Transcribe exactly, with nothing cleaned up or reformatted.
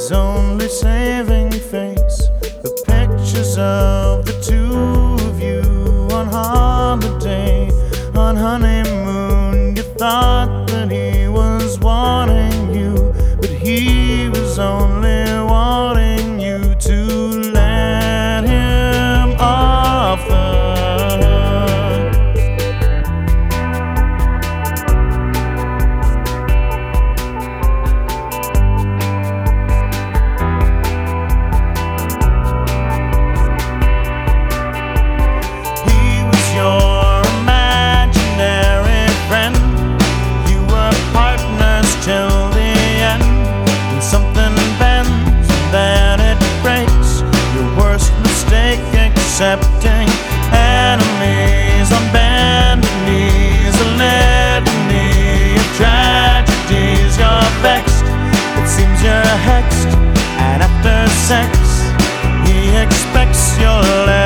his only saving face. The pictures of the two of you on holiday, on honeymoon. You thought that he was wanting you, but he was only wanting you to let him off the hook. He was your imaginary friend. You were partners till the end. When something bends and then it breaks, your worst mistake accepting. Enemies on bended knees, a litany of tragedies. You're vexed, it seems you're hexed, and after sex he expects your legs.